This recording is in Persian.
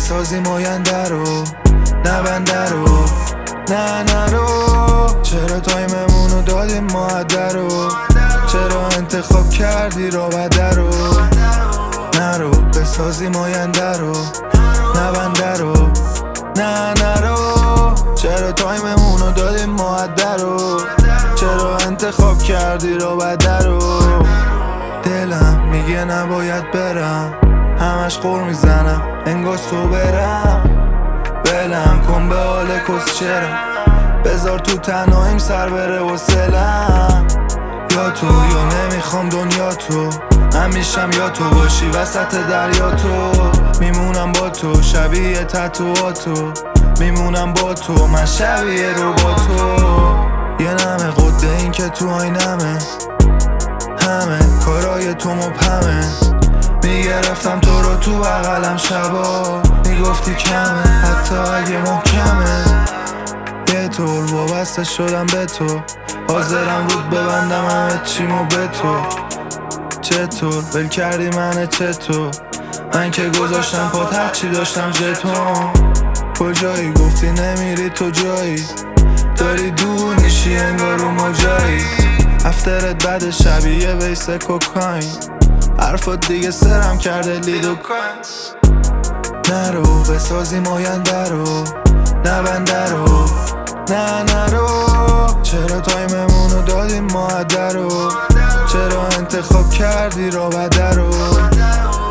بسازیم آینده رو، نه بنده رو، نه نرو. چرا تایممونو دادیم معده رو، چرا انتخاب کردی را بده رو، نرو بسازیم آینده رو، نه بنده رو، نه نرو. چرا تایممونو دادیم معده رو، چرا انتخاب کردی را بده رو. دلم میگه نباید برم، همش غر میزنم انگار برم. بلم کن به حال کسچرم، بذار تو تنهاییم سر بره وصلم. یا تو یا نمیخوام دنیا تو، من میشم یا تو باشی وسط دریا تو. میمونم با تو شبیه تتوهاتو، میمونم با تو من شبیه رباتو. یه نمه قده این که تو آینمه، همه کارای تو مبهمه. میگرفتم تو رو تو بغلم شبا، میگفتی کمه حتی اگه محکمه. یه طور وابسته شدم به تو، حاضرم رود ببندم همه چیمو به تو. چطور ول کردی منه چطور، من که گذاشتم پات هرچی داشتم ژتون. کجایی گفتی نمیری تو جایی، داری دور میشی انگار رو مجایی. افترت بعد شبیه ویس کوکاین، حرفات دیگه سرم کرده لیدو کن. نرو بسازیم آینده رو، نه بنده رو، نه نرو. چرا تایممونو دادیم معده رو، چرا انتخاب کردی را بده رو،